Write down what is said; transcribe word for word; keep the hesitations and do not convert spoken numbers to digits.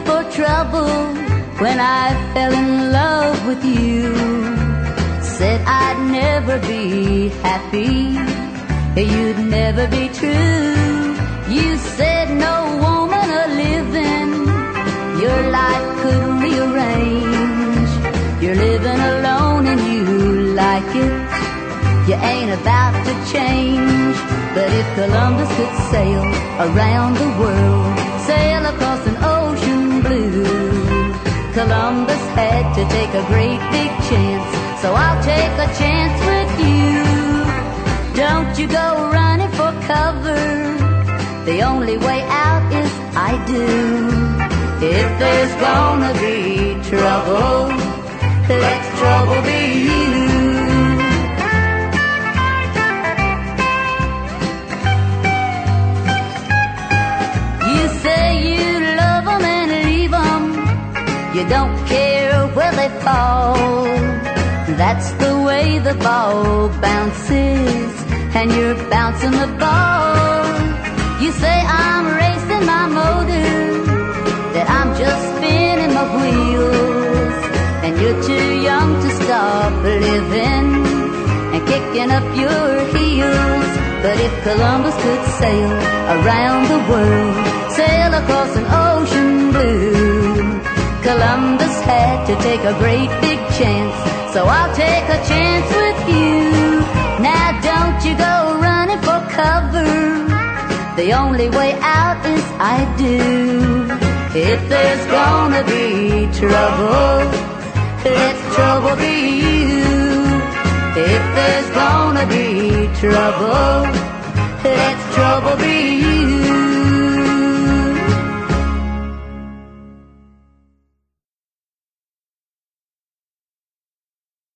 for trouble when I fell in love with you. Said I'd never be happy, you'd never be true. You said no woman a-living your life could rearrange. You're living alone and you like it, you ain't about to change. But if Columbus could sail around the world, sail across an ocean blue, Columbus had to take a great big chance, so I'll take a chance with you. Don't you go running for cover, the only way out is I do. If there's gonna be trouble, let trouble be you. You say you love 'em and leave 'em, you don't care where they fall. That's the way the ball bounces, and you're bouncing the ball. You say I'm racing my motor, that I'm just spinning my wheels, and you're too young to stop living and kicking up your heels. But if Columbus could sail around the world, sail across an ocean blue, Columbus had to take a great big chance, so I'll take a chance with you. Now don't you go running for cover, the only way out is I do. If there's gonna be trouble, let trouble be you. If there's gonna be trouble, let trouble be you.